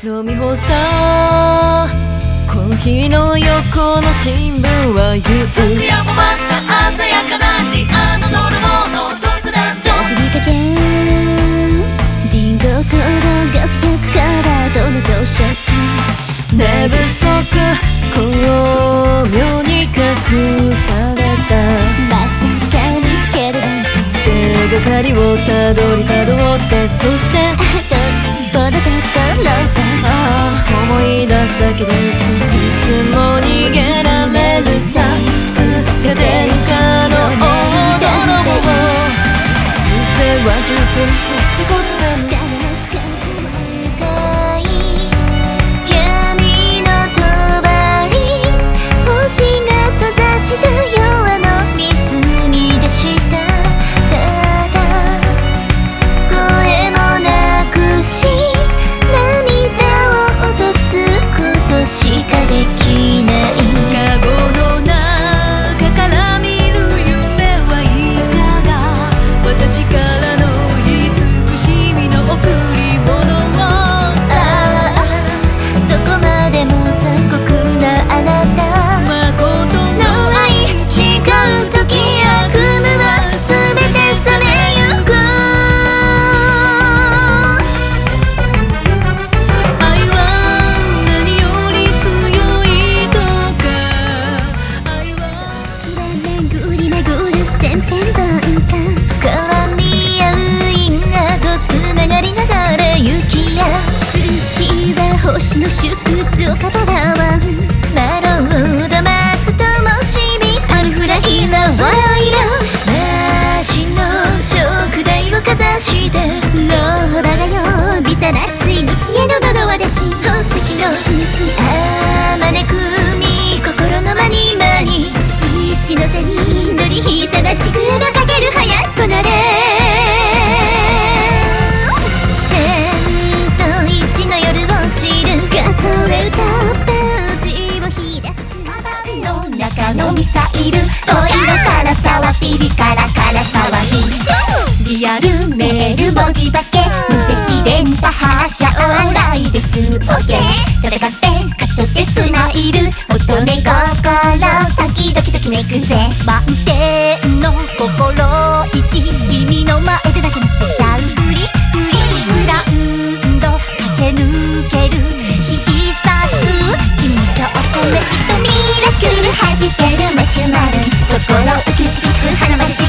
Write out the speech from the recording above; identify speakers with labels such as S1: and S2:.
S1: 飲み干したコーヒーの横の新聞は言う
S2: 昨夜もまた鮮やかなリアの泥棒の特段上
S3: 遊びかけリンゴ転がす100からどの上昇
S1: 寝不足巧妙に隠された
S3: まさか見つけるなんて
S1: 手がかりをたどってそして
S3: どうだったろうか
S1: ああ思い出すだけでいつも逃げられるさ姿天下の大泥棒店は重戦そして忽然
S3: 誰もしかも深い闇の帳星が閉ざした夜の湖でしたただ声もなくし涙を落とすことしかできない
S2: カゴの中から見る夢はいかが私からの慈しみの贈り物を
S3: ああどこまでも残酷なあなた
S2: 誠の
S3: 愛違う時悪夢は全て覚めゆく
S2: 愛は何より強いとか愛は
S3: 巡り巡る千変万化絡み合う因果とつながりながら雪や月は星の祝福を語らわんなろうだ待つともしみアルフライラ笑いらマジの食材をかざして老婆が呼び覚ます西への喉はでし宝石の秘密あまねくみ心の間に間に獅子の背に乗りひさましくばかける早くなれ千と一の夜を知る数え歌ページを開くの中のミサイル恋の辛さはピリ辛辛さはヒリアルメール文字化け無敵電波発射オンラインです OK 戦って勝ち取ってスマイル乙女心時々ときめくぜ
S2: 満点の心意気君の前でだけ見せちゃうフリグラウンド駆け抜ける必殺
S3: 君と乙女とミラクル弾けるマシュマロ心ウキウキつく花まで